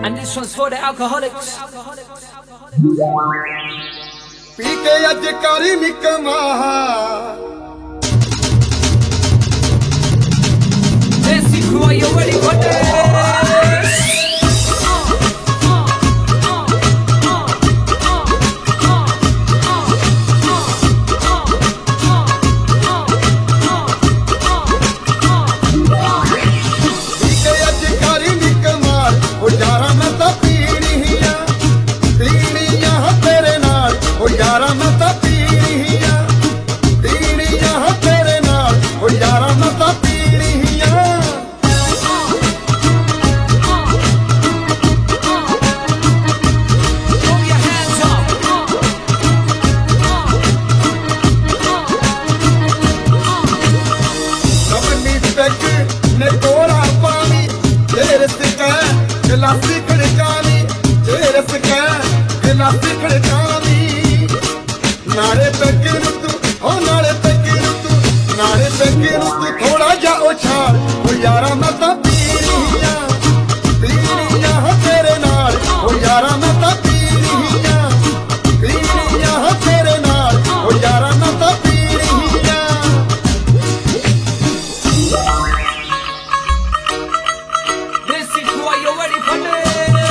And this one's for the alcoholics. पी के अज करी निकमा Jesse Crew, are you ready for this? नारे पैके तू हो नारे पैके तू थोड़ा जा उछाल ओ यारा मैं तो पीलिया तेरे नाल ओ यारा मैं तो पीलिया तेरे नाल ओ यारा मैं तो पीलिया Jesse Crew, are you ready for this?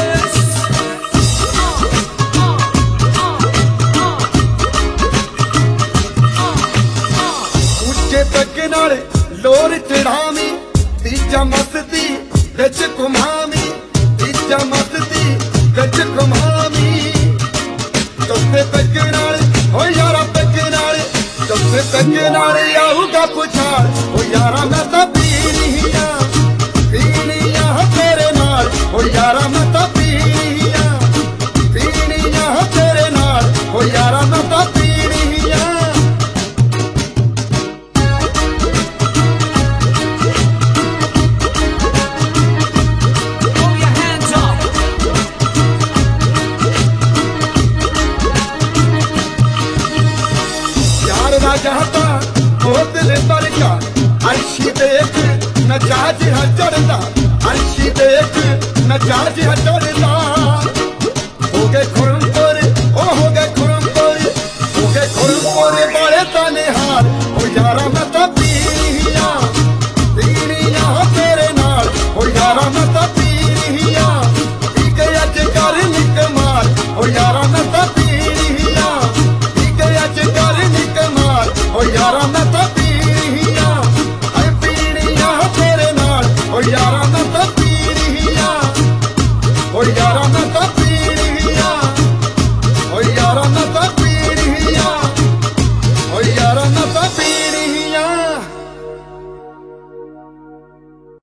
लोर चढ़ावी तीजा मस्ती बिच घुमावी तीजा मस्ती बिच घुमावी चौथे पैग नाल हो यारा पैग नाल चौथे पैग नाल आऊगा पुछाल ओ यारा मैं तो पीलिया तेरे नाल ओ यारा मैं तो पीलिया तेरे नाल ओ यारा मैं तो पीलिया चाहता हो दिल पर का अर्शी देख नजाज है चढ़ता अर्शी देख नजाज है चढ़ता हो गए खुरमपुर ओ हो गए खुरमपुर बड़े ताने हार ओ यारा मैं तो पीलिया तेरे नाल ओ यारा मैं तो पीलिया पी के अज कर निक मार ओ यारा मैं तो पीलिया पी के अज कर निक मार ओ यारा मैं तो पीलिया तेरे नाल ओ यारा मैं तो पीलिया ओ यारा